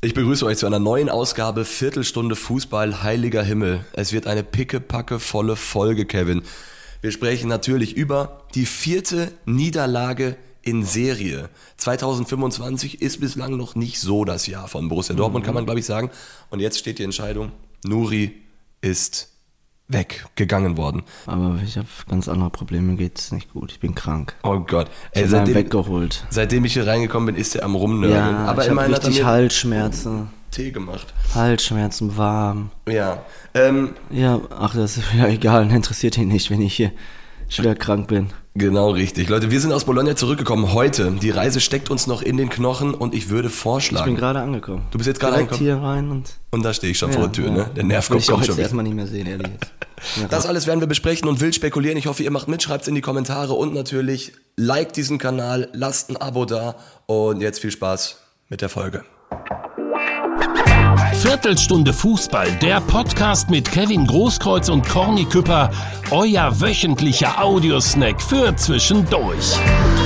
Ich begrüße euch zu einer neuen Ausgabe Viertelstunde Fußball, heiliger Himmel. Es wird eine pickepackevolle Folge, Kevin. Wir sprechen natürlich über die 4. Niederlage in Serie. 2025 ist bislang noch nicht so das Jahr von Borussia Dortmund, kann man glaube ich sagen. Und jetzt steht die Entscheidung, Nuri ist weggegangen worden. Aber ich habe ganz andere Probleme, geht's nicht gut. Ich bin krank. Oh Gott. Ich habe ihn weggeholt. Seitdem ich hier reingekommen bin, ist er am Rumnörgeln. Ja, aber ich habe richtig Halsschmerzen. Tee gemacht. Halsschmerzen, warm. Ja. Ja, ach, das ist ja egal, interessiert ihn nicht, wenn ich hier schwer krank bin. Genau richtig. Leute, wir sind aus Bologna zurückgekommen heute. Die Reise steckt uns noch in den Knochen und ich würde vorschlagen... Ich bin gerade angekommen. Du bist jetzt gerade direkt angekommen? hier rein und da stehe ich schon vor der Tür, ne? Der Nervkopf kommt schon wieder. Erstmal nicht mehr sehen, ehrlich jetzt. Ja, das alles werden wir besprechen und wild spekulieren. Ich hoffe, ihr macht mit, schreibt's in die Kommentare und natürlich liked diesen Kanal, lasst ein Abo da und jetzt viel Spaß mit der Folge. Viertelstunde Fußball, der Podcast mit Kevin Großkreuz und Corny Küpper, euer wöchentlicher Audiosnack für zwischendurch.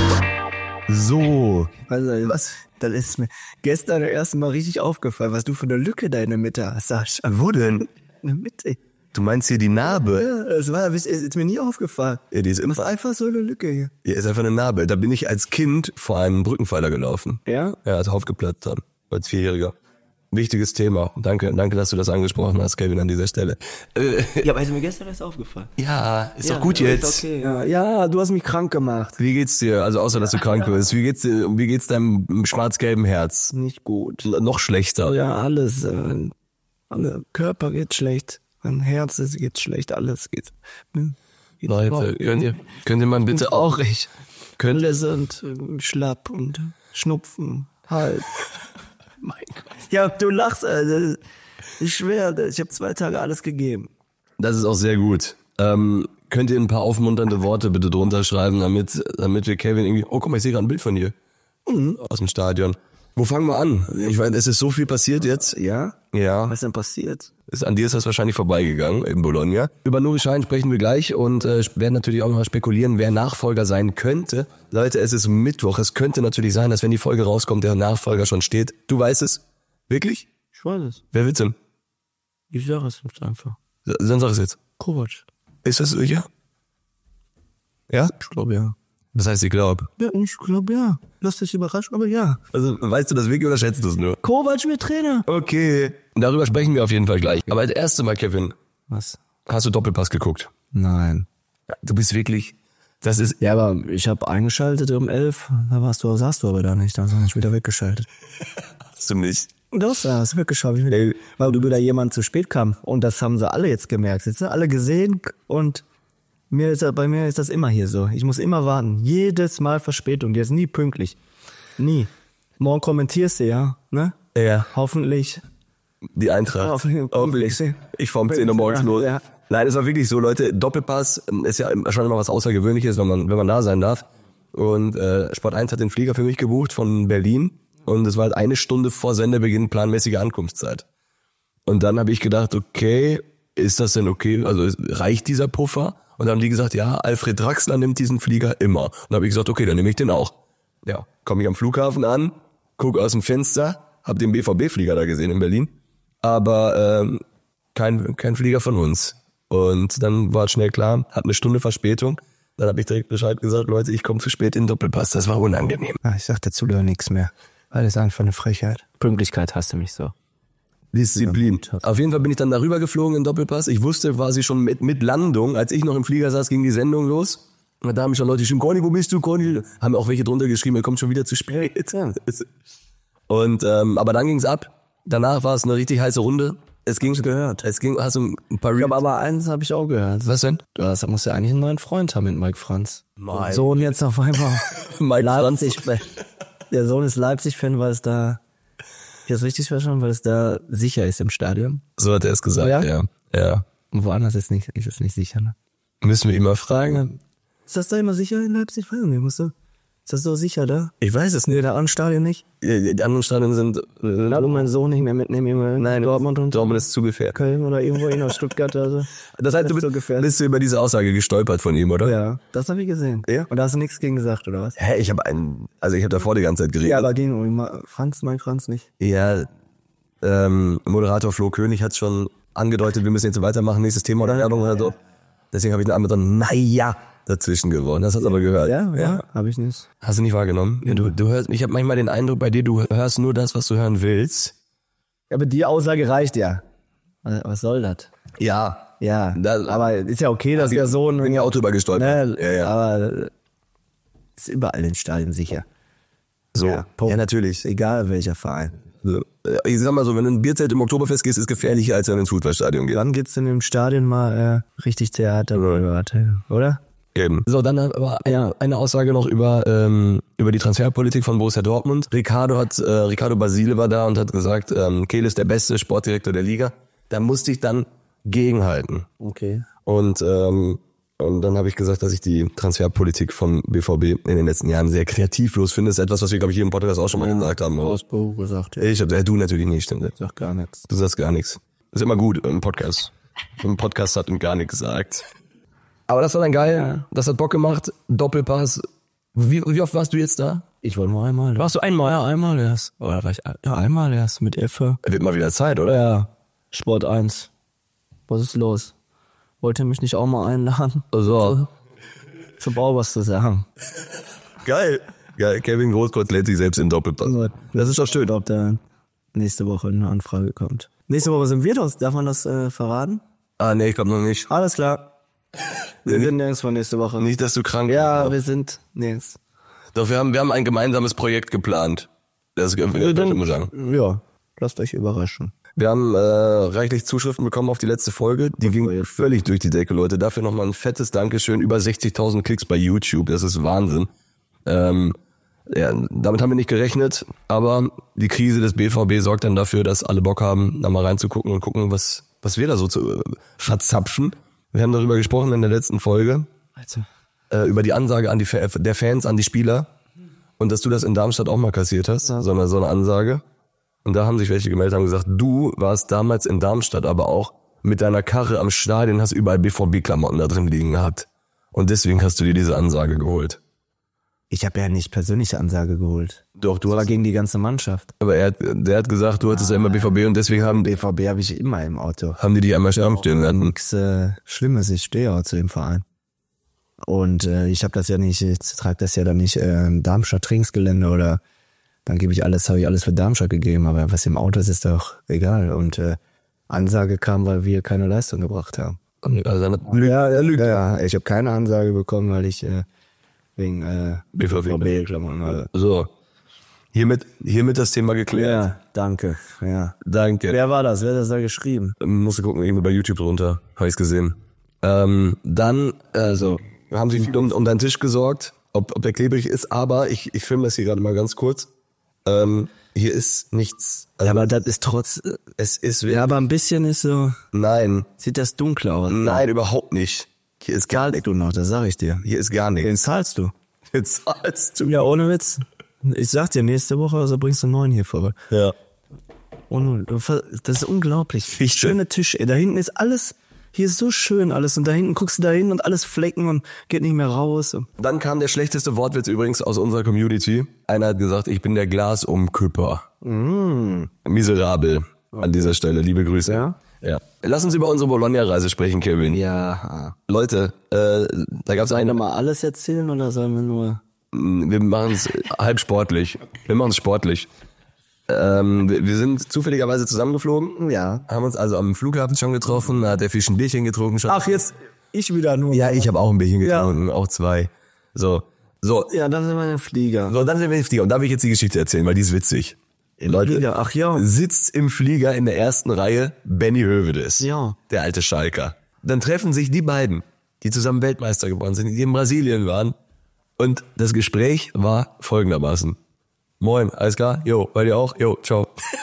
So, also was, das ist mir gestern das erste Mal richtig aufgefallen, was du für eine Lücke da in der Mitte hast, Sascha. Wo denn? In der Mitte. Du meinst hier die Narbe? Ja, ist mir nie aufgefallen. Ja, die ist immer einfach so eine Lücke hier. Hier ist einfach eine Narbe. Da bin ich als Kind vor einem Brückenpfeiler gelaufen. Ja? Ja, also aufgeplatzt dann, als 4-Jähriger. Wichtiges Thema. Danke, dass du das angesprochen hast, Kevin, an dieser Stelle. Ja, aber ist mir gestern erst aufgefallen. Ja, ist doch gut jetzt. Okay. Ja, du hast mich krank gemacht. Wie geht's dir? Also außer, dass du krank bist. Wie geht's deinem schwarz-gelben Herz? Nicht gut. Noch schlechter. Ja, alles. Alle Körper geht schlecht. Mein Herz geht schlecht. Alles geht. Leute, könnt ihr mal bitte auch ich. Alle sind schlapp und Schnupfen, Hals. Mein Gott. Ja, du lachst, das ist schwer. Ich habe 2 Tage alles gegeben. Das ist auch sehr gut. Könnt ihr ein paar aufmunternde Worte bitte drunter schreiben, damit wir Kevin irgendwie... Oh, guck mal, ich sehe gerade ein Bild von dir. Aus dem Stadion. Wo fangen wir an? Ich meine, es ist so viel passiert jetzt. Ja? Ja. Was ist denn passiert? An dir ist das wahrscheinlich vorbeigegangen in Bologna. Über Nuri Sahin sprechen wir gleich und werden natürlich auch noch mal spekulieren, wer Nachfolger sein könnte. Leute, es ist Mittwoch. Es könnte natürlich sein, dass wenn die Folge rauskommt, der Nachfolger schon steht. Du weißt es? Wirklich? Ich weiß es. Wer wird's denn? Ich sag es einfach. Dann sag es jetzt. Kovac. Ist das sicher? Ja? Ich glaube ja. Das heißt, ich glaube. Ja, ich glaube ja. Lass dich überraschen, aber ja. Also, weißt du das wirklich oder schätzt du es nur? Kovac wird Trainer. Okay. Darüber sprechen wir auf jeden Fall gleich. Aber als erstes Mal, Kevin. Was? Hast du Doppelpass geguckt? Nein. Du bist wirklich... Das ist... Ja, aber ich habe eingeschaltet um 11. Da saßt du aber da nicht. Dann habe ich wieder weggeschaltet. Hast du nicht? Du hast weggeschaltet. Weil wieder jemand zu spät kam. Und das haben sie alle jetzt gemerkt. Jetzt sind alle gesehen und... Bei mir ist das immer hier so. Ich muss immer warten. Jedes Mal Verspätung. Die ist nie pünktlich. Nie. Morgen kommentierst du, ja? Ne? Ja. Hoffentlich. Die Eintracht. Hoffentlich. Ich fahr um 10 Uhr morgens los. Ja. Nein, es war wirklich so, Leute. Doppelpass ist ja schon immer was Außergewöhnliches, wenn man da sein darf. Und Sport 1 hat den Flieger für mich gebucht von Berlin. Und es war halt 1 Stunde vor Sendebeginn planmäßige Ankunftszeit. Und dann habe ich gedacht, okay, ist das denn okay? Also reicht dieser Puffer? Und dann haben die gesagt, ja, Alfred Draxler nimmt diesen Flieger immer. Und dann habe ich gesagt, okay, dann nehme ich den auch. Ja, komme ich am Flughafen an, gucke aus dem Fenster, habe den BVB-Flieger da gesehen in Berlin, aber kein Flieger von uns. Und dann war es schnell klar, hat 1 Stunde Verspätung. Dann habe ich direkt Bescheid gesagt, Leute, ich komme zu spät in den Doppelpass. Das war unangenehm. Ich sag dazu doch nichts mehr. Weil das ist einfach eine Frechheit. Pünktlichkeit hasst du mich so. Disziplin. Auf jeden Fall bin ich dann darüber geflogen in Doppelpass. Ich wusste quasi schon mit Landung, als ich noch im Flieger saß, ging die Sendung los. Und da haben schon Leute geschrieben, Conny, wo bist du, Conny? Haben auch welche drunter geschrieben, er kommt schon wieder zu spät. Und aber dann ging's ab. Danach war es eine richtig heiße Runde. Es ging schon gehört. Hast du ein paar Reels? Aber eins habe ich auch gehört. Was denn? Du musst ja eigentlich einen neuen Freund haben mit Mike Franz. Mike. Sohn jetzt auf einmal. Mike Leipzig. Der Sohn ist Leipzig-Fan, weil es da... Ich habe richtig verstanden, weil es da sicher ist im Stadion. So hat er es gesagt, ja. Und woanders ist es nicht sicher, ne? Müssen wir ihn mal fragen. Ist das da immer sicher in Leipzig? Ist das so sicher da? Ich weiß es nicht. Nee, der anderen Stadion nicht? Die anderen Stadien sind... Na, du meinen Sohn nicht mehr mitnehmen? Nein, Dortmund ist zu gefährlich. Köln oder irgendwo in Stuttgart. Also. Das heißt, du bist über diese Aussage gestolpert von ihm, oder? Ja, das habe ich gesehen. Ja? Und da hast du nichts gegen gesagt, oder was? Hä, ich habe davor die ganze Zeit geredet. Ja, aber gegen Mike Franz nicht. Ja, Moderator Flo König hat schon angedeutet, wir müssen jetzt weitermachen, nächstes Thema oder Werbung oder so. Deswegen habe ich einen anderen naja dazwischen gewonnen. Das hast du aber gehört. Ja, habe ich nicht. Hast du nicht wahrgenommen? Ja, du hörst, ich habe manchmal den Eindruck bei dir, du hörst nur das, was du hören willst. Ja, aber die Aussage reicht ja. Was soll das? Ja. Ja, aber ist ja okay, dass der Sohn... Ich bin ja Auto übergestolpert. Ne, ja. Aber ist überall in Stadien sicher. So, Ja, natürlich. Egal welcher Verein. So. Ich sag mal so, wenn du in ein Bierzelt im Oktoberfest gehst, ist gefährlicher, als wenn du ins Fußballstadion gehst. Wann geht's denn im Stadion mal richtig Theater, oder? Eben. So, dann aber eine Aussage noch über die Transferpolitik von Borussia Dortmund. Ricardo Basile war da und hat gesagt, Kehl ist der beste Sportdirektor der Liga. Da musste ich dann gegenhalten. Okay. Und dann habe ich gesagt, dass ich die Transferpolitik von BVB in den letzten Jahren sehr kreativlos finde. Das ist etwas, was wir, glaube ich, hier im Podcast auch schon mal gesagt haben. Ausbau gesagt, ja. Du natürlich nicht, stimmt. Ich sag gar nichts. Du sagst gar nichts. Ist immer gut im Podcast. Im Podcast hat ihm gar nichts gesagt. Aber das war dann geil. Ja. Das hat Bock gemacht. Doppelpass. Wie oft warst du jetzt da? Ich wollte nur einmal. Warst du einmal? Ja, einmal erst. Oder war ich, ja, einmal erst mit Effe. Wird mal wieder Zeit, oder? Ja, Sport 1. Was ist los? Wollt ihr mich nicht auch mal einladen? So. Ich hab auch was zu sagen. Geil. Kevin Großkreuz lädt sich selbst in Doppelpass. Das ist doch schön, ob da nächste Woche eine Anfrage kommt. Nächste Woche sind wir das. Darf man das verraten? Nee, ich glaube noch nicht. Alles klar. Wir sind nirgends nächste Woche. Nicht, dass du krank bist. Ja, wir sind nirgends. Doch, wir haben ein gemeinsames Projekt geplant. Das kann ich immer sagen. Ja, lasst euch überraschen. Wir haben reichlich Zuschriften bekommen auf die letzte Folge. Die ging völlig durch die Decke, Leute. Dafür nochmal ein fettes Dankeschön. Über 60.000 Klicks bei YouTube. Das ist Wahnsinn. Damit haben wir nicht gerechnet. Aber die Krise des BVB sorgt dann dafür, dass alle Bock haben, da mal reinzugucken und gucken, was wir da so zu verzapfen. Wir haben darüber gesprochen in der letzten Folge. Über die Ansage an der Fans, an die Spieler. Und dass du das in Darmstadt auch mal kassiert hast. So eine Ansage. Und da haben sich welche gemeldet, haben gesagt, du warst damals in Darmstadt, aber auch mit deiner Karre am Stadion, hast überall BVB-Klamotten da drin liegen gehabt. Und deswegen hast du dir diese Ansage geholt. Ich habe ja nicht persönliche Ansage geholt. Doch, du Aber hast... gegen die ganze Mannschaft. Aber der hat gesagt, du hattest ja immer BVB und deswegen haben BVB habe ich immer im Auto. die dich einmal sterben stehen lassen. Nix Schlimmes, ich stehe auch zu dem Verein. Und ich habe das ja nicht, ich trage das ja dann nicht im Darmstadt Trainingsgelände oder dann habe ich alles für Darmstadt gegeben, aber was im Auto ist doch egal. Und Ansage kam, weil wir keine Leistung gebracht haben. Also dann Er lügt. Ja, ich habe keine Ansage bekommen, weil ich wegen BVB-Klamotten hatte. So. Hiermit das Thema geklärt. Ja, danke. Ja. Danke. Wer war das? Wer hat das da geschrieben? Musste gucken, irgendwie bei YouTube drunter. Habe ich's gesehen. Dann, haben sie viel um deinen Tisch gesorgt, ob der klebrig ist, aber ich filme das hier gerade mal ganz kurz. Hier ist nichts. Also, Ja, aber das ist ja, aber ein bisschen ist so, nein, sieht das dunkler aus. nein, überhaupt nicht. Hier ist gar nichts. Du noch, das sag ich dir. Hier ist gar Den nichts. zahlst du. Jetzt zahlst du. Ja, ohne Witz. Ich sag dir, nächste Woche also bringst du einen neuen hier vorbei. Ja. Das ist unglaublich. Fichte. Schöne Tische. Da hinten ist alles, hier ist so schön alles. Und da hinten guckst du da hin und alles Flecken und geht nicht mehr raus. Dann kam der schlechteste Wortwitz übrigens aus unserer Community. Einer hat gesagt, ich bin der Glasumküpper. Miserabel. An dieser Stelle, liebe Grüße. Ja? Ja. Lass uns über unsere Bologna-Reise sprechen, Kevin. Ja. Leute, da gab's Sollen wir eine, mal alles erzählen oder sollen wir nur... wir machen es halb sportlich. Wir machen es sportlich. Wir sind zufälligerweise zusammengeflogen. Ja. Haben uns also am Flughafen schon getroffen, da hat der Fisch ein Bierchen getrunken. Schon. Ach, jetzt ich wieder nur. Ja, ich habe auch ein Bierchen getrunken, auch 2. So. Ja, dann sind wir in den Flieger. So, dann sind wir im Flieger. Und da will ich jetzt die Geschichte erzählen, weil die ist witzig. Leute, Flieger, ach ja. sitzt im Flieger in der ersten Reihe Benny Hövedes, Ja. der alte Schalker. Dann treffen sich die beiden, die zusammen Weltmeister geworden sind, die in Brasilien waren. Und das Gespräch war folgendermaßen. Moin, alles klar? Jo, bei dir auch? Jo, ciao.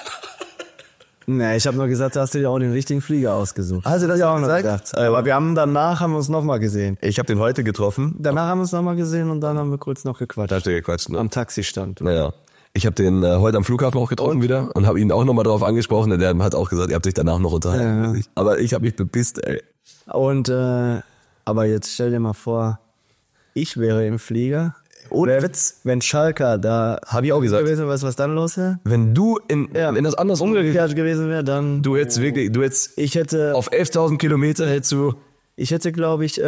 Nee, ich habe nur gesagt, da hast du dir auch den richtigen Flieger ausgesucht. Hast du das auch noch gesagt? gesagt? Aber wir haben haben wir uns nochmal gesehen. Ich habe den heute getroffen. Danach haben wir uns nochmal gesehen und dann haben wir kurz noch gequatscht. Da habt ihr gequatscht, ne? Am Taxistand. Naja. Ich habe den heute am Flughafen auch getroffen wieder und habe ihn auch nochmal drauf angesprochen. Und der hat auch gesagt, ihr habt sich danach noch unterhalten. Ja. Aber ich habe mich bepisst, ey. Und aber jetzt stell dir mal vor, ich wäre im Flieger Ohne Witz. Wenn Schalker da Hab ich auch gesagt. gewesen wäre, was dann los wäre? Wenn du in das anders Umgekehrt gewesen wäre, dann... du hättest Ich hätte, auf 11.000 Kilometer hättest du glaube ich,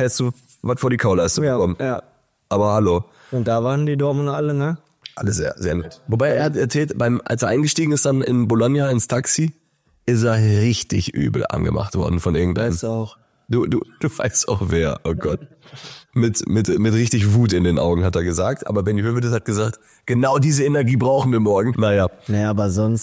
was vor die Kauleiste bekommen. ja. Aber hallo. Und da waren die Dortmunder alle, ne? Alles sehr, sehr nett. Wobei er hat erzählt, als er eingestiegen ist dann in Bologna ins Taxi, ist er richtig übel angemacht worden von irgendeinem. Weiß auch. Du weißt auch wer, oh Gott. Mit richtig Wut in den Augen hat er gesagt, aber Benny Hövedes hat gesagt, genau diese Energie brauchen wir morgen. Naja. Naja, aber sonst,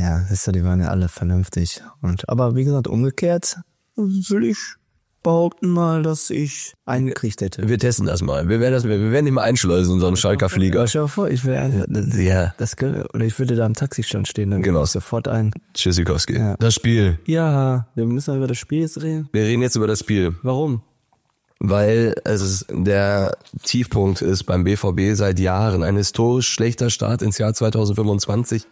die waren ja alle vernünftig. Aber wie gesagt, umgekehrt will ich behaupten mal, dass ich eingekriegt hätte. Wir testen das mal. Wir werden ihn mal einschleusen in so einen Schalker-Flieger. Stell dir vor, ich wäre, Ja. oder ich würde da am Taxistand stehen, dann Genau. sofort ein. Tschüssikowski. Ja. Das Spiel. Ja, wir müssen über das Spiel jetzt reden. Wir reden jetzt über das Spiel. Warum? Weil es der Tiefpunkt ist beim BVB seit Jahren. Ein historisch schlechter Start ins Jahr 2025.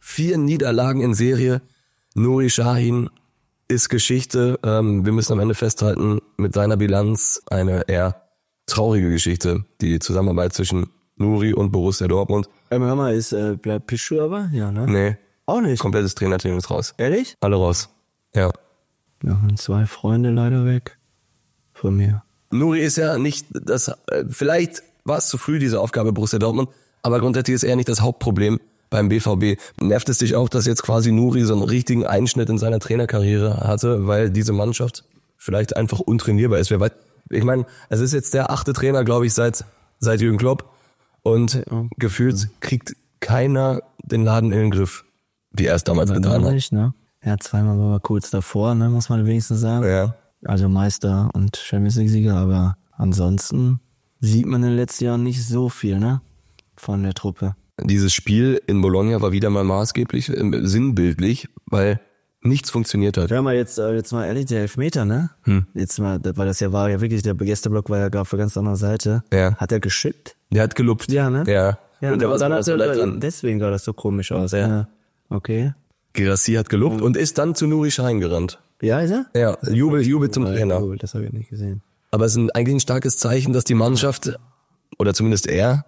4 Niederlagen in Serie. Nuri Sahin ist Geschichte. Wir müssen am Ende festhalten, mit seiner Bilanz eine eher traurige Geschichte. Die Zusammenarbeit zwischen Nuri und Borussia Dortmund. Hör mal, bleibt Pichu aber? Ja, ne? Nee, Auch nicht. komplettes Trainerteam ist raus. Ehrlich? Alle raus. Ja. Ja, und 2 Freunde leider weg. Von mir. Nuri ist ja nicht das, vielleicht war es zu früh, diese Aufgabe Borussia Dortmund, aber grundsätzlich ist er nicht das Hauptproblem beim BVB. Nervt es dich auch, dass jetzt quasi Nuri so einen richtigen Einschnitt in seiner Trainerkarriere hatte, weil diese Mannschaft vielleicht einfach untrainierbar ist? Wer weiß, ich meine, es ist jetzt der 8. Trainer, glaube ich, seit Jürgen Klopp und gefühlt kriegt keiner den Laden in den Griff, wie er es damals getan hat. Nicht, ne? Ja, 2-mal war er kurz davor, ne, muss man wenigstens sagen. Ja. Also Meister und Champions League Sieger, aber ansonsten sieht man in den letzten Jahren nicht so viel, ne? Von der Truppe. Dieses Spiel in Bologna war wieder mal maßgeblich, sinnbildlich, weil nichts funktioniert hat. Hör mal jetzt mal ehrlich, der Elfmeter, ne? Jetzt mal, weil das ja war ja wirklich, der Gästeblock war ja gar auf der ganz anderen Seite. Ja. Hat er geschippt? Der hat gelupft. Ja, ne? Ja. Ja, und der war dann so leicht dran. deswegen sah das so komisch aus. Ja. Okay. Girassi hat gelupft und ist dann zu Nuri Sahin gerannt. Ja, ist er? Ja, Jubel zum Trainer. Cool, das habe ich nicht gesehen. Aber es ist eigentlich ein starkes Zeichen, dass die Mannschaft, oder zumindest er,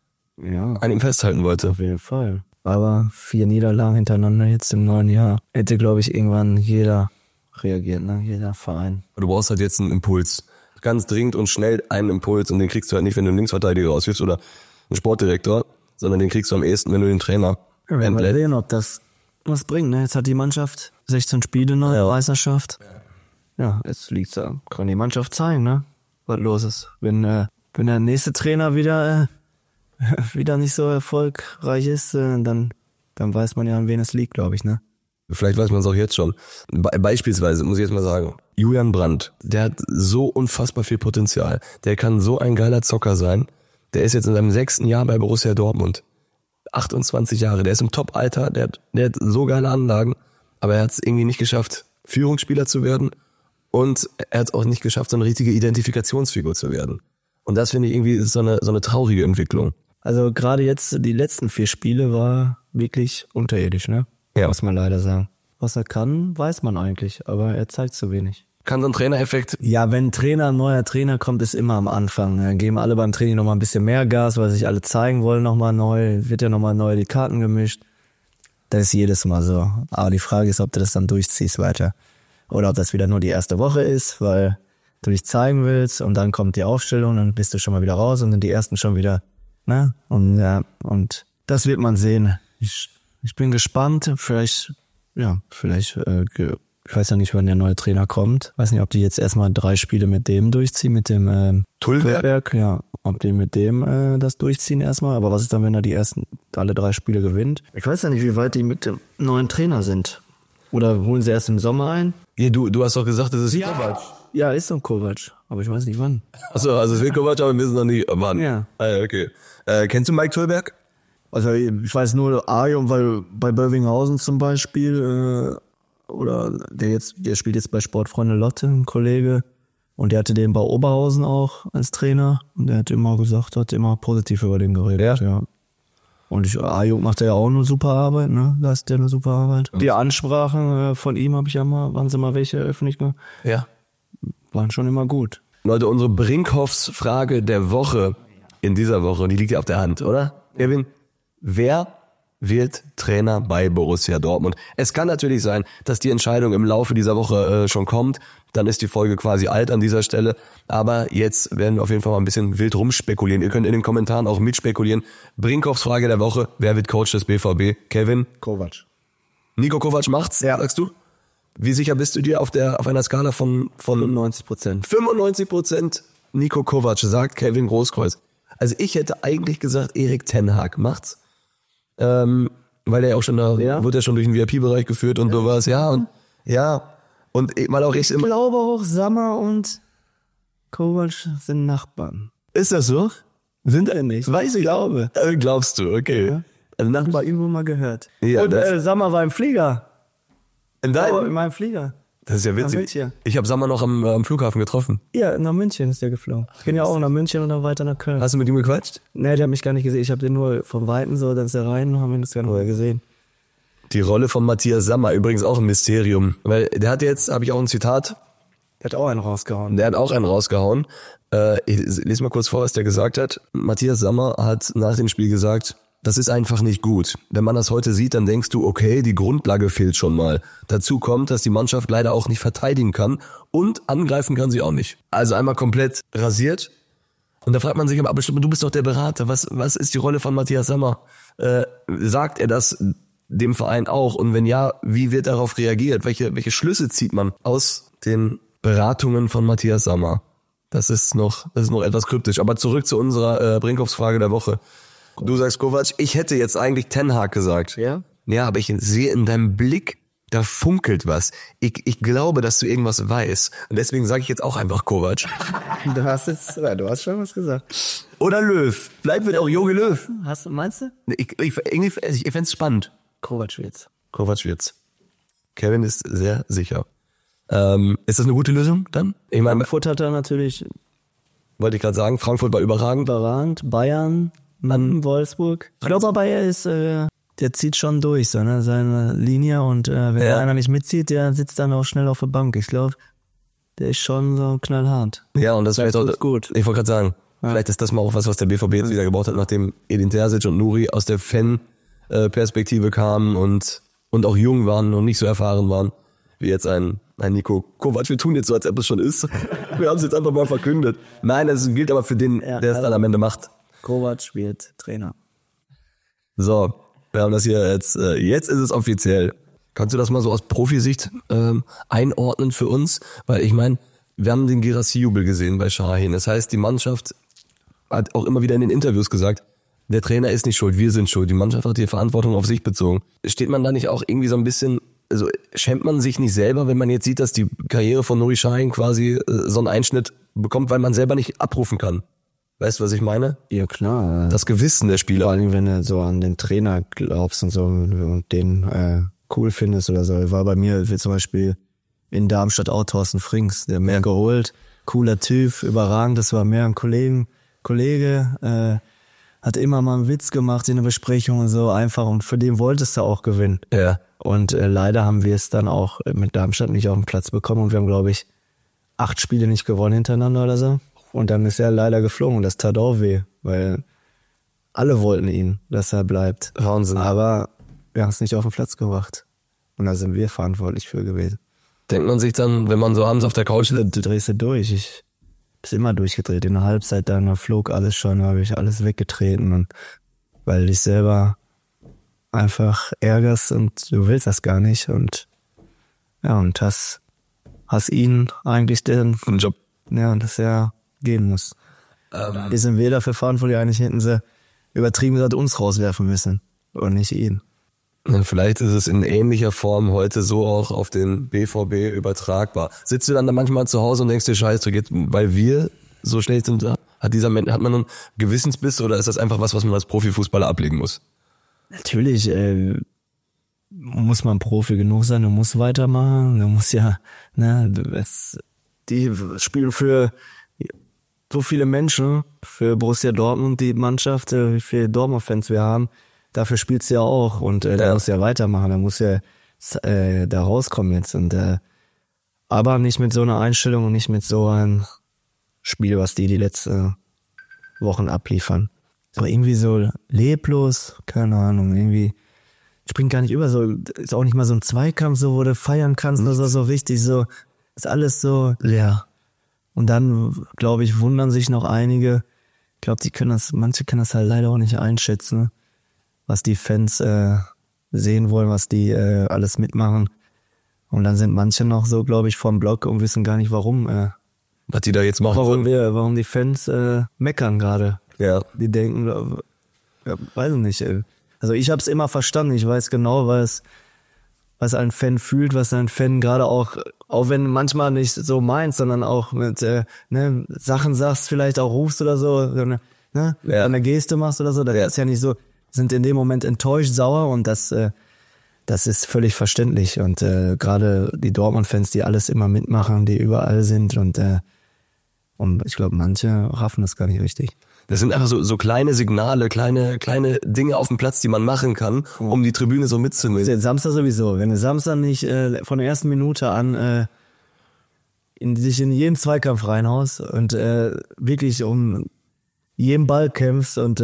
Ja, an ihm festhalten wollte. auf jeden Fall. Aber 4 Niederlagen hintereinander jetzt im neuen Jahr. Hätte, glaube ich, irgendwann jeder reagiert, ne? Jeder Verein. Du brauchst halt jetzt einen Impuls. Ganz dringend und schnell einen Impuls und den kriegst du halt nicht, wenn du einen Linksverteidiger rauswirfst oder einen Sportdirektor, sondern den kriegst du am ehesten, wenn du den Trainer Wir werden mal entlässt. sehen, ob das was bringt, ne? Jetzt hat die Mannschaft 16 Spiele noch, Meisterschaft. Ja, jetzt liegt's da. Kann die Mannschaft zeigen, ne? Was los ist. Wenn der nächste Trainer wieder nicht so erfolgreich ist, dann weiß man ja, an wen es liegt, glaube ich, ne? Vielleicht weiß man es auch jetzt schon. Beispielsweise, muss ich jetzt mal sagen, Julian Brandt, der hat so unfassbar viel Potenzial. Der kann so ein geiler Zocker sein. Der ist jetzt in seinem 6. Jahr bei Borussia Dortmund. 28 Jahre, der ist im Top-Alter, der hat so geile Anlagen, aber er hat es irgendwie nicht geschafft, Führungsspieler zu werden und er hat es auch nicht geschafft, so eine richtige Identifikationsfigur zu werden. Und das finde ich irgendwie ist so eine traurige Entwicklung. Also gerade jetzt, die letzten 4 Spiele war wirklich unterirdisch, ne? Ja. Muss man leider sagen. Was er kann, weiß man eigentlich, aber er zeigt zu wenig. Kann so ein Trainereffekt, Ja, wenn ein neuer Trainer kommt, ist immer am Anfang. Dann geben alle beim Training nochmal ein bisschen mehr Gas, weil sich alle zeigen wollen nochmal neu. Wird ja nochmal neu die Karten gemischt. Das ist jedes Mal so. Aber die Frage ist, ob du das dann durchziehst weiter. Oder ob das wieder nur die erste Woche ist, weil du dich zeigen willst und dann kommt die Aufstellung, dann bist du schon mal wieder raus und dann die ersten schon wieder, ne? Und das wird man sehen. Ich bin gespannt. Vielleicht, ich weiß ja nicht, wann der neue Trainer kommt. Weiß nicht, ob die jetzt erstmal 3 Spiele mit dem durchziehen, mit dem Tullberg. ja, ob die mit dem das durchziehen erstmal. Aber was ist dann, wenn er die ersten alle 3 Spiele gewinnt? Ich weiß ja nicht, wie weit die mit dem neuen Trainer sind. Oder holen sie erst im Sommer ein? Ja, du hast doch gesagt, das ist Kovac. Ja, ist so ein Kovac, aber ich weiß nicht wann. Achso, also es wird Kovac, aber wir wissen noch nicht wann. Ja. Ah, ja, okay. Kennst du Mike Tullberg? Also ich weiß nur Arium, weil bei Bövinghausen zum Beispiel, oder der spielt jetzt bei Sportfreunde Lotte, ein Kollege, und der hatte den bei Oberhausen auch als Trainer und der hat immer gesagt, hat immer positiv über den geredet, ja. Und Arium macht ja auch eine super Arbeit, ne? Leistet ja eine super Arbeit. Die Ansprachen von ihm habe ich ja mal, waren sie mal welche öffentlich gemacht, Ja. waren schon immer gut. Leute, unsere Brinkhoffs Frage der Woche. in dieser Woche, und die liegt ja auf der Hand, oder? Kevin, wer wird Trainer bei Borussia Dortmund? Es kann natürlich sein, dass die Entscheidung im Laufe dieser Woche schon kommt. Dann ist die Folge quasi alt an dieser Stelle. Aber jetzt werden wir auf jeden Fall mal ein bisschen wild rumspekulieren. Ihr könnt in den Kommentaren auch mitspekulieren. Brinkhoffs Frage der Woche. Wer wird Coach des BVB? Kevin? Kovac. Nico Kovac macht's, sagst du? Wie sicher bist du dir auf einer Skala von 95%. 95% Nico Kovac, sagt Kevin Großkreuz. Also ich hätte eigentlich gesagt, Erik ten Hag macht's. Weil er ja auch schon wurde ja schon durch den VIP-Bereich geführt und sowas. Und mal auch Ich glaube auch, Sammer und Kovac sind Nachbarn. Ist das so? Sind er nicht? Weiß ich. Glaube. Glaubst du, okay. Ja. Also Nachbar irgendwo mal gehört. Ja, und Sammer war im Flieger. in In meinem Flieger. Das ist ja Nach witzig. München. Ich habe Sammer noch am Flughafen getroffen. Ja, nach München ist der geflogen. Ich bin ja auch nach München und dann weiter nach Köln. Hast du mit ihm gequatscht? Nee, der hat mich gar nicht gesehen. Ich habe den nur vom Weiten so, dann ist er rein und haben ihn das gar nicht gesehen. Die Rolle von Matthias Sammer, übrigens auch ein Mysterium. Weil der hat jetzt, habe ich auch ein Zitat, Der hat auch einen rausgehauen. der hat auch einen rausgehauen. Ich lese mal kurz vor, was der gesagt hat. Matthias Sammer hat nach dem Spiel gesagt, das ist einfach nicht gut. Wenn man das heute sieht, dann denkst du, okay, die Grundlage fehlt schon mal. Dazu kommt, dass die Mannschaft leider auch nicht verteidigen kann und angreifen kann sie auch nicht. Also einmal komplett rasiert. Und da fragt man sich aber bestimmt, du bist doch der Berater, was ist die Rolle von Matthias Sammer? Sagt er das dem Verein auch? Und wenn ja, wie wird darauf reagiert? Welche Schlüsse zieht man aus den Beratungen von Matthias Sammer? Das ist noch etwas kryptisch. Aber zurück zu unserer Brinkhoffs Frage der Woche. Du sagst Kovac, ich hätte jetzt eigentlich ten Hag gesagt. Ja? Ja, aber ich sehe in deinem Blick, da funkelt was. Ich glaube, dass du irgendwas weißt. Und deswegen sage ich jetzt auch einfach Kovac. Du hast schon was gesagt. Oder Löw. Vielleicht wird auch Jogi Löw. Meinst du? Ich fänd's spannend. Kovac wird's. Kovac wird's. Kevin ist sehr sicher. Ist das eine gute Lösung dann? Ich meine, Frankfurt hat da natürlich wollte ich gerade sagen, Frankfurt war überragend. Bayern, Wolfsburg. Ich glaube aber, der zieht schon durch, seine Linie. Und wenn da einer nicht mitzieht, der sitzt dann auch schnell auf der Bank. Ich glaube, der ist schon so knallhart. Ja, und das wäre tut's gut. Ich wollte gerade sagen, vielleicht ist das mal auch was der BVB jetzt wieder gebaut hat, nachdem Edin Terzic und Nuri aus der Fan-Perspektive kamen und auch jung waren und nicht so erfahren waren, wie jetzt ein Nico Kovac. Wir tun jetzt so, als ob es schon ist. Wir haben es jetzt einfach mal verkündet. Nein, das gilt aber für den, der es dann am Ende macht. Kovac wird Trainer. So, wir haben das hier jetzt ist es offiziell. Kannst du das mal so aus Profisicht einordnen für uns? Weil ich meine, wir haben den Guirassy-Jubel gesehen bei Şahin. Das heißt, die Mannschaft hat auch immer wieder in den Interviews gesagt, der Trainer ist nicht schuld, wir sind schuld. Die Mannschaft hat die Verantwortung auf sich bezogen. Steht man da nicht auch irgendwie so ein bisschen, also schämt man sich nicht selber, wenn man jetzt sieht, dass die Karriere von Nuri Şahin quasi so einen Einschnitt bekommt, weil man selber nicht abrufen kann? Weißt du, was ich meine? Ja, klar. Das Gewissen der Spieler. Vor allem, wenn du so an den Trainer glaubst und so und den cool findest oder so. War bei mir wie zum Beispiel in Darmstadt auch Thorsten Frings, der mehr geholt. Cooler Typ, überragend. Das war mehr ein Kollege, hat immer mal einen Witz gemacht in der Besprechung und so einfach. Und für den wolltest du auch gewinnen. Ja. Und leider haben wir es dann auch mit Darmstadt nicht auf den Platz bekommen. Und wir haben, glaube ich, 8 Spiele nicht gewonnen hintereinander oder so. Und dann ist er leider geflogen. Das tat auch weh, weil alle wollten ihn, dass er bleibt. Wahnsinn. Aber wir haben es nicht auf den Platz gebracht. Und da sind wir verantwortlich für gewesen. Denkt man sich dann, wenn man so abends auf der Couch sitzt, Du drehst du durch. Ich bin immer durchgedreht. In der Halbzeit dann flog alles schon, habe ich alles weggetreten. Und weil dich selber einfach ärgerst und du willst das gar nicht. Und ja, und hast ihn eigentlich den Job. Ja, dass er gehen muss. Die sind wir dafür verantwortlich, eigentlich hätten sie übertrieben gesagt uns rauswerfen müssen und nicht ihn. Vielleicht ist es in ähnlicher Form heute so auch auf den BVB übertragbar. Sitzt du dann da manchmal zu Hause und denkst dir, scheiße, weil wir so schlecht sind, hat man einen Gewissensbiss oder ist das einfach was man als Profifußballer ablegen muss? Natürlich muss man Profi genug sein, du musst weitermachen, du musst ja, die spielen für so viele Menschen, für Borussia Dortmund, die Mannschaft, wie viele Dortmund-Fans wir haben, dafür spielst du ja auch und da musst du ja weitermachen, da musst du ja da rauskommen jetzt und aber nicht mit so einer Einstellung und nicht mit so einem Spiel, was die letzte Wochen abliefern. Aber irgendwie so leblos, keine Ahnung, irgendwie springt gar nicht über, so ist auch nicht mal so ein Zweikampf, so wo du feiern kannst, oder so richtig, so ist alles so leer. Und dann, glaube ich, wundern sich noch einige, ich glaube, manche können das halt leider auch nicht einschätzen, was die Fans sehen wollen, was die alles mitmachen. Und dann sind manche noch so, glaube ich, vorm Block und wissen gar nicht, warum. Was die da jetzt machen. Warum die Fans meckern gerade. Ja. Die denken, weiß ich nicht. Also ich habe es immer verstanden. Ich weiß genau, was ein Fan fühlt, was ein Fan gerade auch wenn manchmal nicht so meint, sondern auch mit Sachen sagst, vielleicht auch rufst oder so, eine Geste machst oder so. Das ist ja nicht so. Sind in dem Moment enttäuscht, sauer und das ist völlig verständlich. Und gerade die Dortmund-Fans, die alles immer mitmachen, die überall sind und ich glaube, manche raffen das gar nicht richtig. Das sind einfach so kleine Signale, kleine Dinge auf dem Platz, die man machen kann, um die Tribüne so mitzunehmen. Samstag sowieso. Wenn du Samstag nicht von der ersten Minute an dich in jeden Zweikampf reinhaust und wirklich um jeden Ball kämpfst und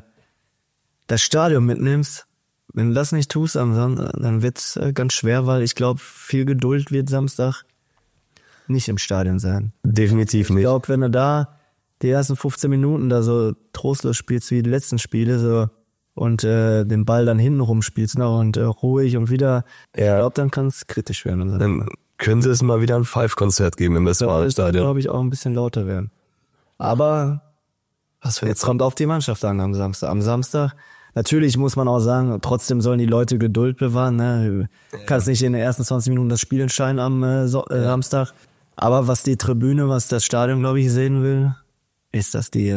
das Stadion mitnimmst, wenn du das nicht tust dann wird's ganz schwer, weil ich glaube, viel Geduld wird Samstag nicht im Stadion sein. Definitiv nicht. Ich glaube, wenn du da die ersten 15 Minuten da so trostlos spielst wie die letzten Spiele so und den Ball dann hinten rumspielst noch und ruhig und wieder, ich glaube, dann kann es kritisch werden. Dann könnte es mal wieder ein Five-Konzert geben im Westfalenstadion. Glaube ich, auch ein bisschen lauter werden. Aber jetzt kommt auf die Mannschaft an am Samstag. Am Samstag, natürlich muss man auch sagen, trotzdem sollen die Leute Geduld bewahren. Ne? Du kannst nicht in den ersten 20 Minuten das Spiel entscheiden am Samstag. Aber was die Tribüne, was das Stadion, glaube ich, sehen will, ist, dass die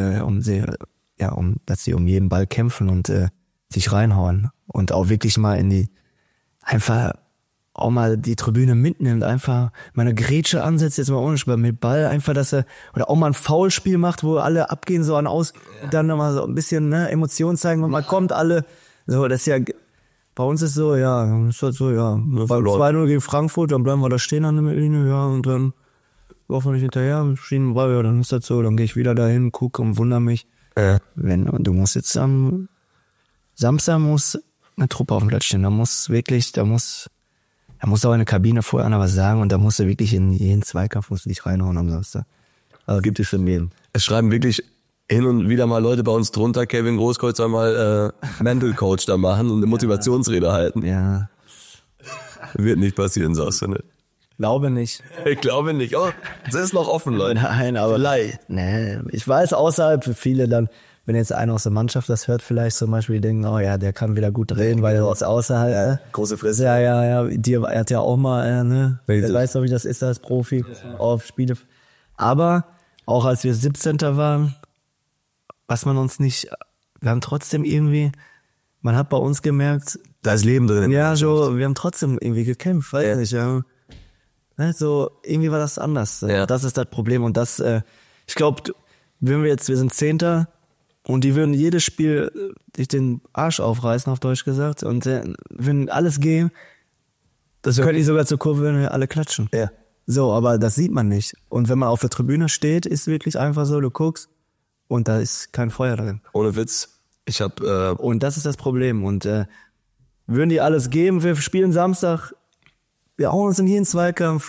dass sie um jeden Ball kämpfen und sich reinhauen und auch wirklich mal einfach auch mal die Tribüne mitnimmt, einfach mal eine Grätsche ansetzt, jetzt mal ohne Spiel mit Ball, einfach, dass er, oder auch mal ein Foulspiel macht, wo alle abgehen, so dann nochmal so ein bisschen, Emotionen zeigen, und man kommt alle, so, das ist ja, bei uns ist so, ist halt so, beim 2-0 gegen Frankfurt, dann bleiben wir da stehen an der Mittellinie, und dann laufen wir nicht hinterher, schieben Ball, dann ist das so, dann gehe ich wieder dahin, gucke und wundere mich. Du musst jetzt am Samstag eine Truppe auf dem Platz stehen, da muss auch in der Kabine vorher einer was sagen und da musst du wirklich in jeden Zweikampf dich reinhauen am Samstag. Also gibt es für jeden. Es schreiben wirklich hin und wieder mal Leute bei uns drunter, Kevin Großkreuz soll mal Mental Coach da machen und eine Motivationsrede halten. Ja. Wird nicht passieren, sagst du nicht. Glaube nicht. Ich glaube nicht. Oh, das ist noch offen, Leute. Nein, aber ich weiß außerhalb für viele dann, wenn jetzt einer aus der Mannschaft das hört, vielleicht zum Beispiel, die denken, oh ja, der kann wieder gut reden, weil er jetzt außerhalb, große Fresse. Ja, er hat ja auch mal, der weiß doch, wie das ist als Profi auf Spiele. Aber auch als wir 17. waren, wir haben trotzdem irgendwie, man hat bei uns gemerkt, da ist Leben drin. Ja, so, wir haben trotzdem irgendwie gekämpft, weiß nicht, ja. So, irgendwie war das anders. Ja. Das ist das Problem und das, ich glaube, wir sind 10. und die würden jedes Spiel sich den Arsch aufreißen, auf Deutsch gesagt, und würden alles geben, das können die sogar zur Kurve, wenn wir alle klatschen. Ja. So, aber das sieht man nicht. Und wenn man auf der Tribüne steht, ist wirklich einfach so, du guckst und da ist kein Feuer drin. Ohne Witz. Und das ist das Problem. Und würden die alles geben, wir spielen Samstag, wir hauen uns in jeden Zweikampf,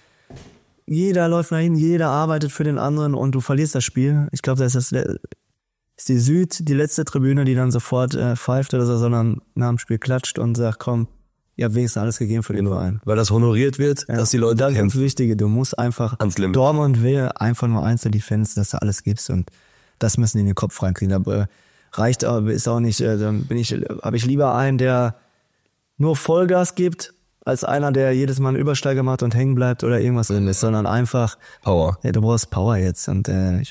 jeder läuft nach hinten, jeder arbeitet für den anderen und du verlierst das Spiel. Ich glaube, das ist die Süd, die letzte Tribüne, die dann sofort pfeift oder so, sondern nach dem Spiel klatscht und sagt, komm, ihr habt wenigstens alles gegeben für den Verein. Weil das honoriert wird, dass die Leute das ist das Wichtige, du musst einfach, Dortmund will einfach nur eins, die Fans, dass du alles gibst und das müssen die in den Kopf reinkriegen. Aber reicht aber, ist auch nicht, dann habe ich lieber einen, der nur Vollgas gibt, als einer, der jedes Mal einen Übersteiger macht und hängen bleibt oder irgendwas drin ist, sondern einfach Power. Ja, du brauchst Power jetzt und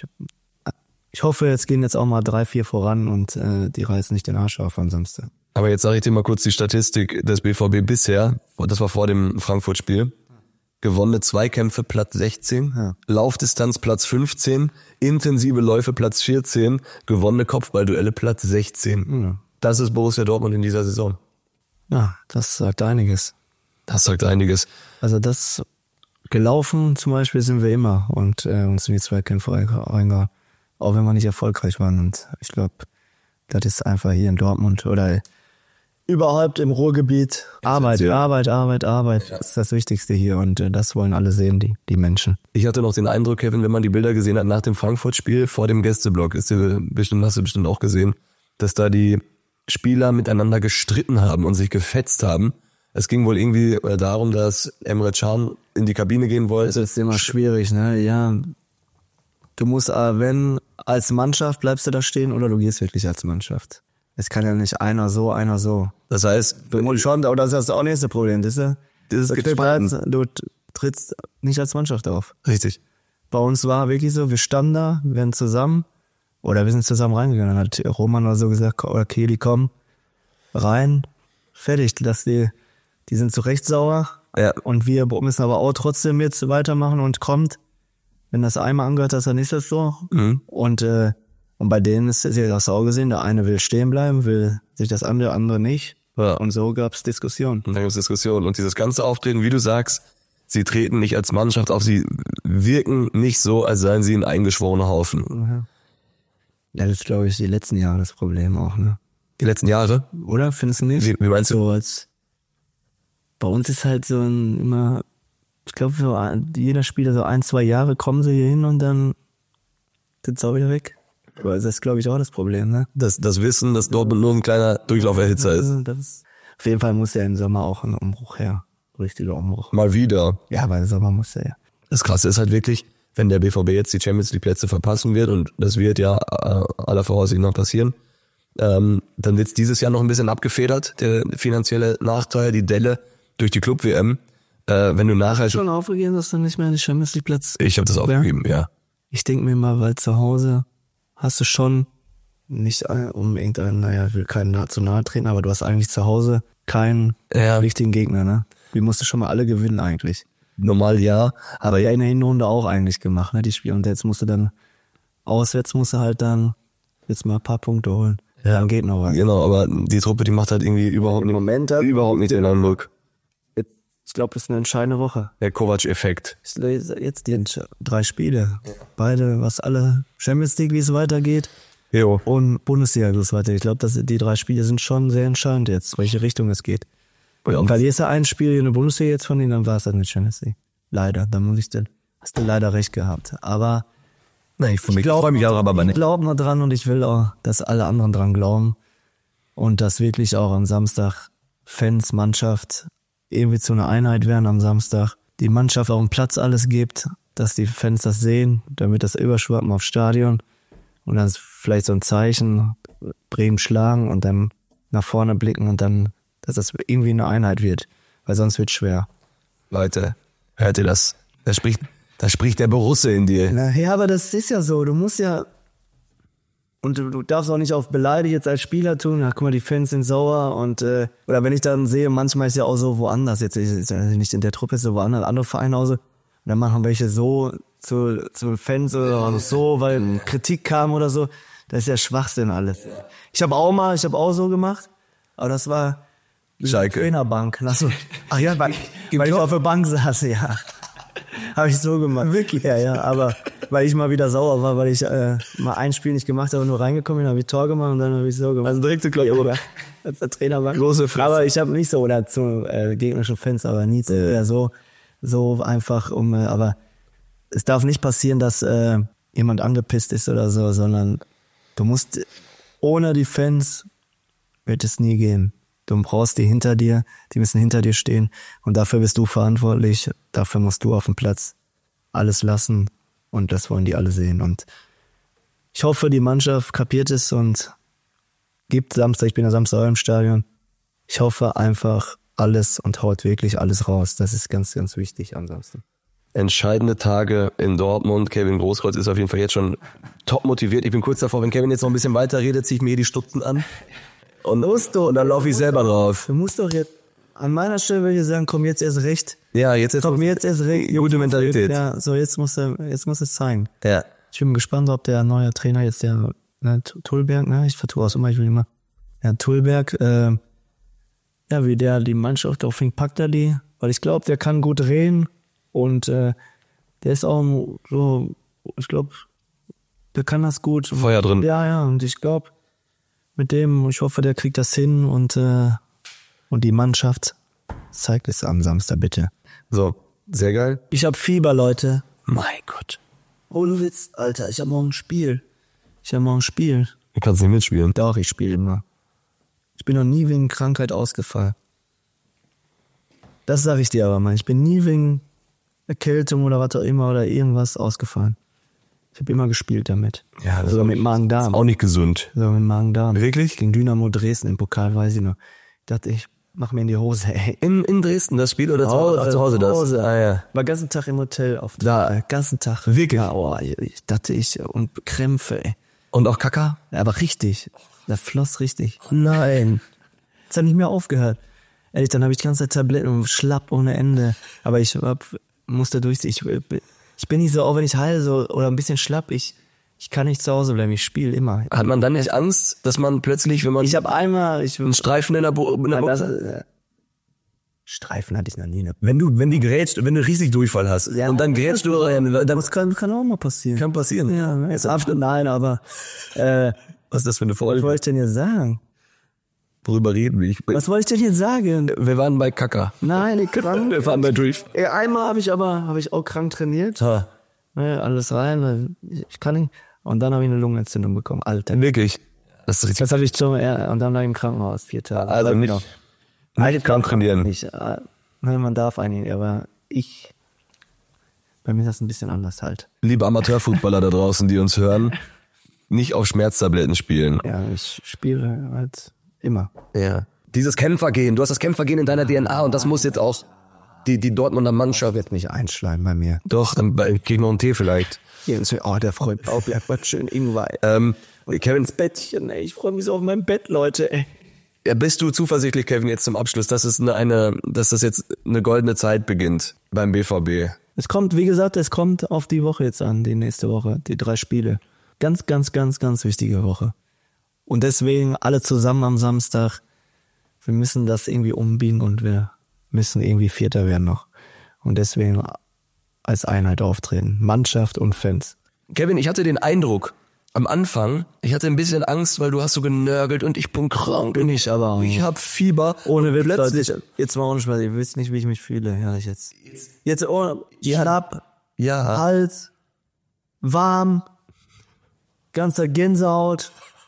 ich hoffe, jetzt gehen jetzt auch mal 3, 4 voran und die reißen nicht den Arsch auf am Samstag. Aber jetzt sage ich dir mal kurz die Statistik des BVB bisher, das war vor dem Frankfurt-Spiel. Gewonnene Zweikämpfe Platz 16, Laufdistanz Platz 15, intensive Läufe Platz 14, gewonnene Kopfballduelle Platz 16. Ja. Das ist Borussia Dortmund in dieser Saison. Ja, das sagt einiges. Das sagt einiges. Also gelaufen zum Beispiel sind wir immer und uns in die Zweikämpfe reingehauen. auch wenn wir nicht erfolgreich waren. Und ich glaube, das ist einfach hier in Dortmund oder überhaupt im Ruhrgebiet. Arbeit. Das ist das Wichtigste hier und das wollen alle sehen, die Menschen. Ich hatte noch den Eindruck, Kevin, wenn man die Bilder gesehen hat nach dem Frankfurt-Spiel vor dem Gästeblock, hast du bestimmt auch gesehen, dass da die Spieler miteinander gestritten haben und sich gefetzt haben. Es ging wohl irgendwie darum, dass Emre Can in die Kabine gehen wollte. Das ist immer schwierig, ne? Ja, du musst, wenn als Mannschaft bleibst du da stehen oder du gehst wirklich als Mannschaft. Es kann ja nicht einer so, einer so. Das heißt, schon, oder das ist auch das nächste Problem, das ist gespalten. Du trittst nicht als Mannschaft auf. Richtig. Bei uns war wirklich so, wir standen da, wir sind zusammen, oder wir sind zusammen reingegangen. Dann hat Roman oder so gesagt, oder Kehli, komm rein, fertig, die sind zu Recht sauer. Ja. Und wir müssen aber auch trotzdem jetzt weitermachen und kommt, wenn das einmal angehört hast, dann ist das so. Mhm. Und bei denen ist es ja das auch gesehen, der eine will stehen bleiben, will sich das andere nicht. Ja. Und so gab's Diskussionen. Und dann gibt's Diskussionen. Und dieses ganze Auftreten, wie du sagst, sie treten nicht als Mannschaft auf, sie wirken nicht so, als seien sie ein eingeschworener Haufen. Ja, das ist, glaube ich, die letzten Jahre das Problem auch, ne? Die letzten Jahre? Oder? Findest du nicht? Wie meinst du? So als, bei uns ist halt so ich glaube, jeder Spieler so 1-2 Jahre kommen sie hier hin und dann sind sie auch wieder weg. Aber das ist, glaube ich, auch das Problem, ne? Das Wissen, dass Dortmund nur ein kleiner Durchlauferhitzer ist. Auf jeden Fall muss ja im Sommer auch ein Umbruch her. Richtiger Umbruch. Mal wieder. Ja, aber im Sommer muss er ja. Das Krasse ist halt wirklich, wenn der BVB jetzt die Champions League Plätze verpassen wird, und das wird ja aller Voraussicht nach passieren, dann wird's dieses Jahr noch ein bisschen abgefedert, der finanzielle Nachteil, die Delle durch die Club-WM. Wenn du nachher schon aufgegeben, dass du nicht mehr in die Champions League Platz. Ich habe das aufgegeben, ja. Ich denke mir mal, weil zu Hause hast du schon nicht unbedingt ich will keinen zu nahe treten, aber du hast eigentlich zu Hause keinen richtigen Gegner, ne? Die musst du schon mal alle gewinnen eigentlich. Normal ja, aber ja in der Hinrunde auch eigentlich gemacht, ne, die Spiele. Und jetzt musst du dann auswärts halt dann jetzt mal ein paar Punkte holen. Ja, dann geht noch was. Genau, aber die Truppe, die macht halt irgendwie überhaupt nicht den Eindruck. Ich glaube, das ist eine entscheidende Woche. Der Kovac-Effekt. Jetzt die 3 Spiele. Beide, was alle Champions League, wie es weitergeht. Jo. Und Bundesliga, wie es weitergeht. Ich glaube, die 3 Spiele sind schon sehr entscheidend jetzt, welche Richtung es geht. Ja. Und verlierst du ein Spiel in der Bundesliga jetzt von denen, dann war es halt eine Champions League. Leider, hast du leider recht gehabt. Aber ich freue mich auch, aber nicht. Ich glaube noch dran und ich will auch, dass alle anderen dran glauben. Und dass wirklich auch am Samstag Fans, Mannschaft irgendwie zu einer Einheit werden am Samstag. Die Mannschaft auf dem Platz alles gibt, dass die Fans das sehen, damit das überschwappen aufs Stadion. Und dann vielleicht so ein Zeichen, Bremen schlagen und dann nach vorne blicken und dann, dass das irgendwie eine Einheit wird. Weil sonst wird es schwer. Leute, hört ihr das? Da spricht der Borusse in dir. Ja, aber das ist ja so. Du musst ja, und du darfst auch nicht auf beleidigt jetzt als Spieler tun. Ja, guck mal, die Fans sind sauer und oder wenn ich dann sehe, manchmal ist ja auch so woanders, jetzt ist ja nicht in der Truppe, ist so woanders, andere Vereine auch so. Und dann machen welche so zu Fans oder so, weil Kritik kam oder so. Das ist ja Schwachsinn alles. Ich habe auch so gemacht, aber das war Schalke. Trainerbank. Ach ja, weil ich auf der Bank saß, ja. Habe ich so gemacht. Wirklich? Ja, aber weil ich mal wieder sauer war, weil ich mal ein Spiel nicht gemacht habe, nur reingekommen bin, habe ich Tor gemacht und dann habe ich so gemacht. Also direkt zu Klopp, oder? Als der Trainer war. Große Fresse. Aber ich habe nicht so, oder zu gegnerischen Fans, aber nie so einfach aber es darf nicht passieren, dass jemand angepisst ist oder so, sondern du musst, ohne die Fans wird es nie gehen. Du brauchst die hinter dir, die müssen hinter dir stehen und dafür bist du verantwortlich, dafür musst du auf dem Platz alles lassen und das wollen die alle sehen und ich hoffe, die Mannschaft kapiert es und gibt Samstag, ich bin ja Samstag auch im Stadion, ich hoffe einfach alles und haut wirklich alles raus, das ist ganz, ganz wichtig ansonsten. Entscheidende Tage in Dortmund. Kevin Großkreuz ist auf jeden Fall jetzt schon top motiviert. Ich bin kurz davor, wenn Kevin jetzt noch ein bisschen weiter redet, ziehe ich mir die Stutzen an. Und dann laufe ich selber drauf. Du musst doch jetzt, an meiner Stelle würde ich sagen, komm jetzt erst recht. Ja, jetzt komm jetzt erst recht. Gute Mentalität. Ja, so jetzt muss es zeigen. Ja. Ich bin gespannt, ob der neue Trainer jetzt Tulberg, ich vertue auch immer, ich will immer. Ja, Tulberg, wie der die Mannschaft auf ihn packt, weil ich glaube, der kann gut reden und der ist auch so, ich glaube, Der kann das gut. Feuer drin. Ja, und ich glaube, ich hoffe, der kriegt das hin und die Mannschaft zeigt es am Samstag, bitte. So, sehr geil. Ich hab Fieber, Leute. Mein Gott. Ohne Witz, Alter, ich hab morgen ein Spiel. Du kannst nicht mitspielen. Doch, ich spiele immer. Ich bin noch nie wegen Krankheit ausgefallen. Das sag ich dir aber mal. Ich bin nie wegen Erkältung oder was auch immer oder irgendwas ausgefallen. Ich habe immer gespielt damit. Ja, das sogar ist mit Magen-Darm. Ist auch nicht gesund. Sogar mit Magen-Darm. Wirklich? Gegen Dynamo Dresden im Pokal, weiß ich noch. Ich dachte, ich mach mir in die Hose, ey. In Dresden das Spiel oder zu Hause das? Zu Hause. Ah, ja. War ganzen Tag im Hotel ganzen Tag. Wirklich? Ja, ich dachte und Krämpfe, ey. Und auch Kaka? Ja, aber richtig. Da floss richtig. Nein. Es hat nicht mehr aufgehört. Ehrlich, dann habe ich die ganze Zeit Tabletten und schlapp ohne Ende. Aber ich musste durchziehen. Ich bin nicht so, auch wenn ich heile so oder ein bisschen schlapp, ich kann nicht zu Hause bleiben, ich spiele immer. Hat man dann nicht Angst, dass man plötzlich, wenn man Ich habe einmal einen Streifen in der Buchse... Streifen hatte ich noch nie. Wenn du riesig Durchfall hast und dann grätschst du rein, dann Das kann auch mal passieren. kann passieren. Ja, jetzt absolut nein, aber Was ist das für eine was Folge? wollte ich denn jetzt sagen? Worüber reden wir? Was wollte ich denn jetzt sagen? Wir waren bei Kaka. Nein, ich krank. Wir waren bei Drift. Einmal habe ich auch krank trainiert. Ha. Ja, alles rein, weil ich kann nicht. Und dann habe ich eine Lungenentzündung bekommen. Alter. Wirklich. Das ist richtig. Das hatte ich und dann lag ich im Krankenhaus 4 Tage. Also nicht krank trainieren. Nicht, man darf eigentlich, aber bei mir ist das ein bisschen anders halt. Liebe Amateurfußballer da draußen, die uns hören, nicht auf Schmerztabletten spielen. Ja, ich spiele halt immer. Ja. Dieses Kämpfergehen, du hast das Kämpfergehen in deiner DNA und das muss jetzt auch die Dortmunder Mannschaft. Wird nicht einschleimen bei mir. Doch, dann krieg ich noch einen Tee vielleicht. Der freut mich auch, was schön Ingwer. Kevin, Bettchen, ey, ich freue mich so auf mein Bett, Leute, ey. ja, bist du zuversichtlich, Kevin, jetzt zum Abschluss, dass das jetzt eine goldene Zeit beginnt beim BVB? Es kommt, wie gesagt, auf die Woche jetzt an, die nächste Woche, die 3 Spiele. Ganz, ganz, ganz, ganz wichtige Woche. Und deswegen alle zusammen am Samstag. Wir müssen das irgendwie umbiegen und wir müssen irgendwie Vierter werden noch. Und deswegen als Einheit auftreten. Mannschaft und Fans. Kevin, ich hatte den Eindruck, am Anfang, ich hatte ein bisschen Angst, weil du hast so genörgelt und ich bin krank. Bin ich aber auch. Ich hab Fieber. Ohne Witz, plötzlich. Leute, jetzt mal ohne Spaß, ihr wisst nicht, wie ich mich fühle. Ja, jetzt ohne, schlapp, Ja. Hals, warm, ganzer Gänsehaut.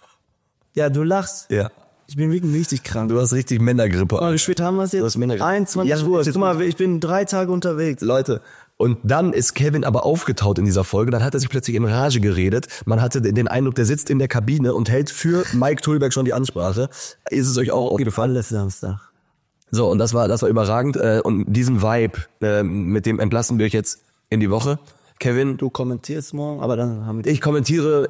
Ja, du lachst. Ja. Ich bin wirklich richtig krank. Du hast richtig Männergrippe. Wie spät haben wir es Du hast jetzt? Männergrippe. 21 Ja, Uhr. jetzt- Guck mal, ich bin 3 Tage unterwegs. Leute. Und dann ist Kevin aber aufgetaut in dieser Folge. Dann hat er sich plötzlich in Rage geredet. Man hatte den Eindruck, der sitzt in der Kabine und hält für Mike Tulberg schon die Ansprache. Ist es euch auch aufgefallen? Alles Samstag. So, und das war überragend. Und diesen Vibe, mit dem entlassen wir euch jetzt in die Woche. Kevin, Du kommentierst morgen, aber dann haben wir ich kommentiere,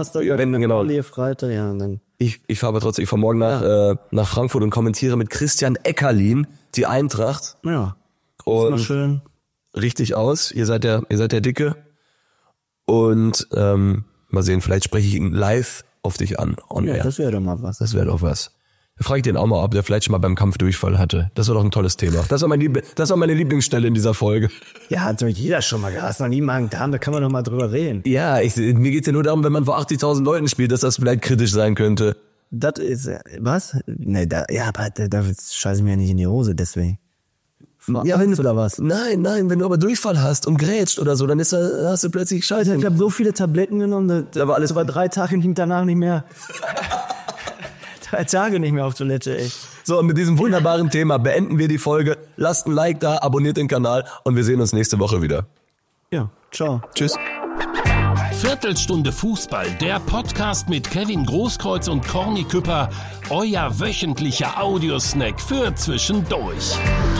Freitag, ja, und dann. Ich fahre aber trotzdem, ich fahre morgen nach Frankfurt und kommentiere mit Christian Eckerlin die Eintracht. Ja. Und Mal schön. richtig aus. Ihr seid der Dicke. Und mal sehen, vielleicht spreche ich ihn live auf dich an. On Ja, air. das wäre doch mal was. Das wäre doch was. Da frage ich den auch mal, ob der vielleicht schon mal beim Kampf Durchfall hatte. Das war doch ein tolles Thema. Das war meine Lieblingsstelle in dieser Folge. Ja, hat doch jeder schon mal gehabt. Hast noch nie Magen-Darm, da kann man doch mal drüber reden. Ja, mir geht's ja nur darum, wenn man vor 80.000 Leuten spielt, dass das vielleicht kritisch sein könnte. Das ist, was? Nee, da scheiße ich mir ja nicht in die Hose, deswegen. Ja, Oder was? Nein, wenn du aber Durchfall hast und grätscht oder so, dann hast du plötzlich Scheiße. Ich habe so viele Tabletten genommen, da war alles über 3 Tage danach nicht mehr. 3 Tage nicht mehr auf Toilette, ey. So, und mit diesem wunderbaren Thema beenden wir die Folge. Lasst ein Like da, abonniert den Kanal und wir sehen uns nächste Woche wieder. Ja, ciao. Tschüss. Viertelstunde Fußball, der Podcast mit Kevin Großkreuz und Corny Küpper, euer wöchentlicher Audiosnack für zwischendurch.